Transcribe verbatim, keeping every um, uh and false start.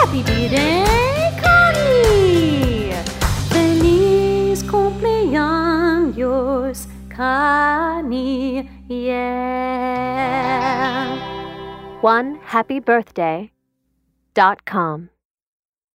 Happy birthday, Connie! Feliz cumpleaños, Connie, yeah. one happy birthday dot com